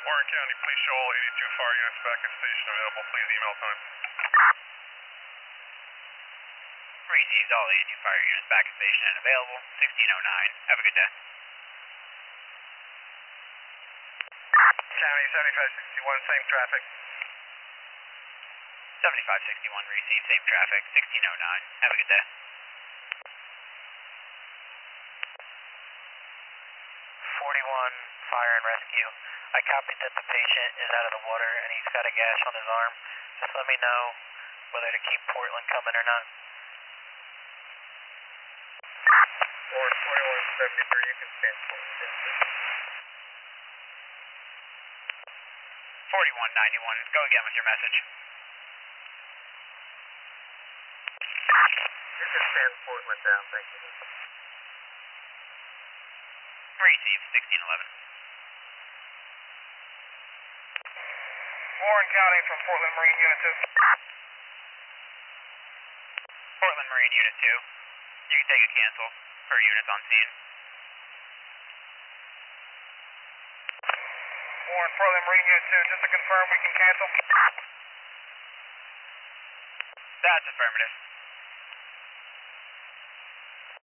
Warren County, please show all 82 fire units back at station available. Please email time. Receives all 82 fire units back at station and available. 1609. Have a good day. County 7561, same traffic. 7561, receive same traffic. 1609. Have a good day. 41 fire and rescue. I copied that the patient is out of the water and he's got a gash on his arm. Just let me know whether to keep Portland coming or not. Or 2173, you can stand Portland. 4191, go again with your message. You can stand Portland down, thank you. Receive 1611. Warren County from Portland Marine Unit 2. Portland Marine Unit 2. You can take a cancel for units on scene. Warren, Portland Marine Unit 2, just to confirm we can cancel. That's affirmative.